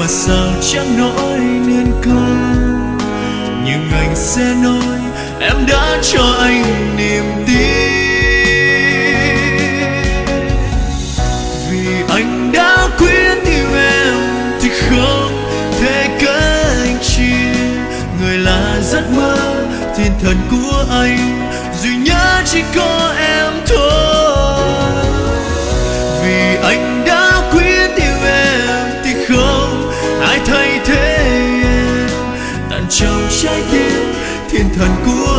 mà sao chẳng nỗi nên câu, nhưng anh sẽ nói em đã cho anh niềm tin. Vì anh đã quyết yêu em thì không thể cách chia, người là giấc mơ thiên thần của anh, duy nhất chỉ có em thôi. Vì anh đã quyết yêu em thì không ai thay thế em, tận trong trái tim thiên thần của